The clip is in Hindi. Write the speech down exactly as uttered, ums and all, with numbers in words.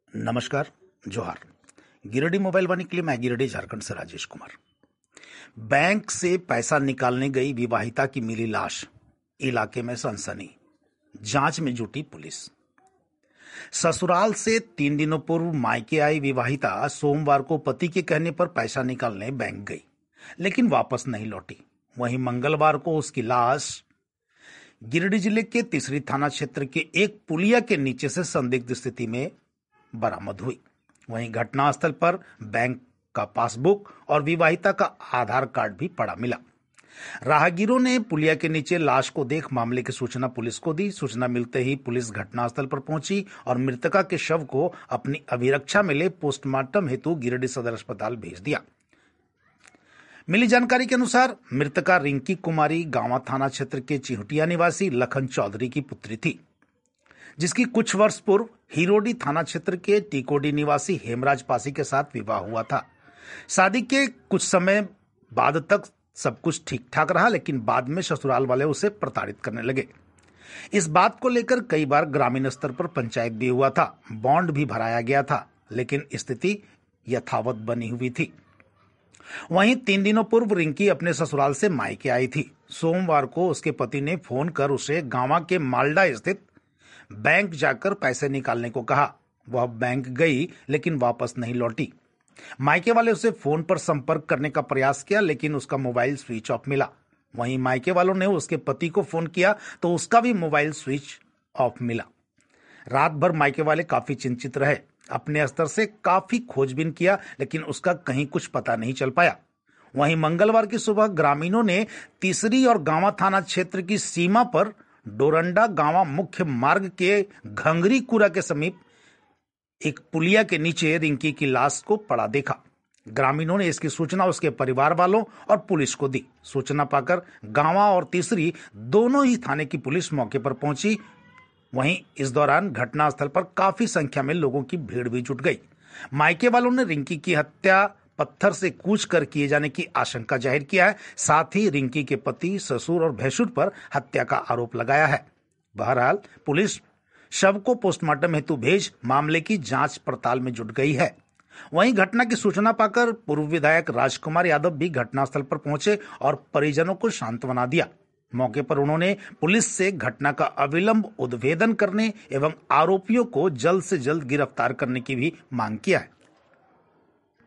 नमस्कार, जोहार। गिरिडीह मोबाइल वाणी के लिए मैं गिरिडीह झारखंड से राजेश कुमार। बैंक से पैसा निकालने गई विवाहिता की मिली लाश, इलाके में सनसनी, जांच में जुटी पुलिस। ससुराल से तीन दिनों पूर्व मायके आई विवाहिता सोमवार को पति के कहने पर पैसा निकालने बैंक गई, लेकिन वापस नहीं लौटी। वहीं मंगलवार को उसकी लाश गिरिडीह जिले के तीसरी थाना क्षेत्र के एक पुलिया के नीचे से संदिग्ध स्थिति में बरामद हुई। वहीं घटनास्थल पर बैंक का पासबुक और विवाहिता का आधार कार्ड भी पड़ा मिला। राहगीरों ने पुलिया के नीचे लाश को देख मामले की सूचना पुलिस को दी। सूचना मिलते ही पुलिस घटनास्थल पर पहुंची और मृतका के शव को अपनी अभिरक्षा में ले पोस्टमार्टम हेतु गिरिडीह सदर अस्पताल भेज दिया। मिली जानकारी के अनुसार मृतका रिंकी कुमारी गांवा थाना क्षेत्र के चिहुटिया निवासी लखन चौधरी की पुत्री थी, जिसकी कुछ वर्ष पूर्व हिरोडी थाना क्षेत्र के टीकोडी निवासी हेमराज पासी के साथ विवाह हुआ था। शादी के कुछ समय बाद तक सब कुछ ठीक ठाक रहा, लेकिन बाद में ससुराल वाले उसे प्रताड़ित करने लगे। इस बात को लेकर कई बार ग्रामीण स्तर पर पंचायत भी हुआ था, बॉन्ड भी भराया गया था, लेकिन स्थिति यथावत बनी हुई थी। वहीं तीन दिनों पूर्व रिंकी अपने ससुराल से मायके आई थी। सोमवार को उसके पति ने फोन कर उसे गांवा के मालडा स्थित बैंक जाकर पैसे निकालने को कहा। वह बैंक गई, लेकिन वापस नहीं लौटी। मायके वाले उसे फोन पर संपर्क करने का प्रयास किया, लेकिन उसका मोबाइल स्विच ऑफ मिला। वहीं मायके वालों ने उसके पति को फोन किया तो उसका भी मोबाइल स्विच ऑफ मिला। रात भर मायके वाले काफी चिंतित रहे। अपने स्तर से काफी खोजबीन किया, लेकिन उसका कहीं कुछ पता नहीं चल पाया। वहीं मंगलवार की सुबह ग्रामीणों ने तीसरी और गांवा थाना क्षेत्र की सीमा पर डोरंडा गांवा मुख्य मार्ग के घंगरीकुरा के समीप एक पुलिया के नीचे रिंकी की लाश को पड़ा देखा। ग्रामीणों ने इसकी सूचना उसके परिवार वालों और पुलिस को दी। सूचना पाकर गांवा और तीसरी दोनों ही थाने की पुलिस मौके पर पहुंची। वहीं इस दौरान घटनास्थल पर काफी संख्या में लोगों की भीड़ भी जुट गई। मायके वालों ने रिंकी की हत्या पत्थर से कूच कर किए जाने की आशंका जाहिर किया है। साथ ही रिंकी के पति, ससुर और भैंसुर पर हत्या का आरोप लगाया है। बहरहाल पुलिस शव को पोस्टमार्टम हेतु भेज मामले की जांच पड़ताल में जुट गई है। वहीं घटना की सूचना पाकर पूर्व विधायक राजकुमार यादव भी घटनास्थल पर पहुंचे और परिजनों को सांत्वना दिया। मौके पर उन्होंने पुलिस से घटना का अविलंब उद्भेदन करने एवं आरोपियों को जल्द से जल्द गिरफ्तार करने की भी मांग किया है।